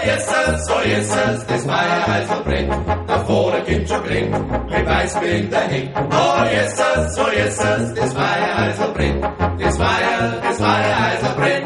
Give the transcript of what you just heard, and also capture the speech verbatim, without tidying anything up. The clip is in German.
yes, so yes, das Feuer also brennt, da vorne kommt schon Grind, mit Weißbild dahin. Oh yes, so yes, das Feuer also brennt, das Feuer, das Feuer also brennt.